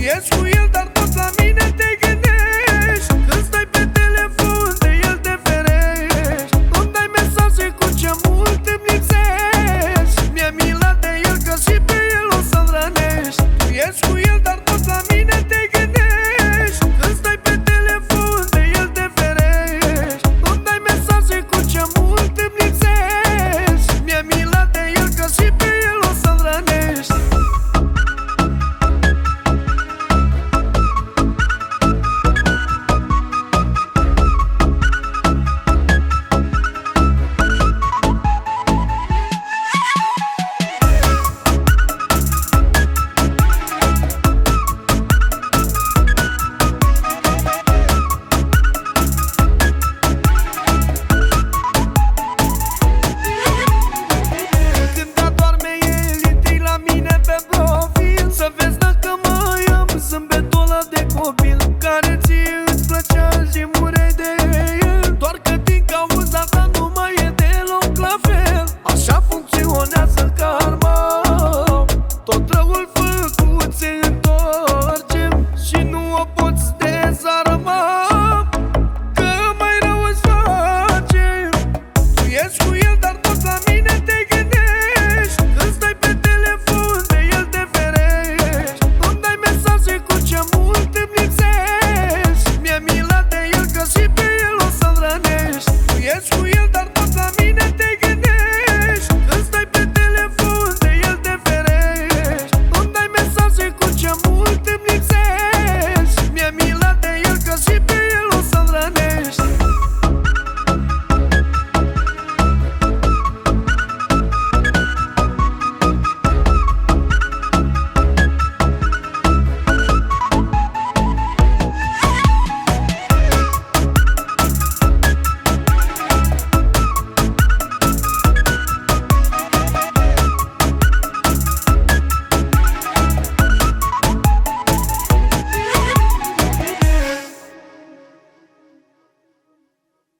Ești cu el, dar tot la mine te gândești. Când stai pe telefon, de el te ferești. Îmi dai mesaje cu ce mult îmi lipsești. Mi-e milă de el că și pe el o să-l rănești. Tu ești cu el, dar tot la mine te gândești. Când stai pe telefon, de el te ferești. Îmi dai mesaje cu ce mult îmi lipsești. Mi-e milă de el că și pe el o să-l rănești. Să vezi dacă mai am zâmbetul ăla de copil care ție îți plăcea și mureai de el. Doar că din cauza ta nu mai e deloc la fel. Așa funcționează karma. Tot răul făcut se întoarce și nu o poți dezarma. Că mai rău îți face. Tu ești cu el, dar tot la mine te gândești. Când stai pe telefon, de el te ferești. Îmi dai mesaje cu ce mult îmi lipsești. Mi-e milă de el că și pe el o să-l rănești. Tu ești cu el, dar tot la mine te gândești. Când stai pe telefon, de el te ferești. Îmi dai mesaje cu ce mult îmi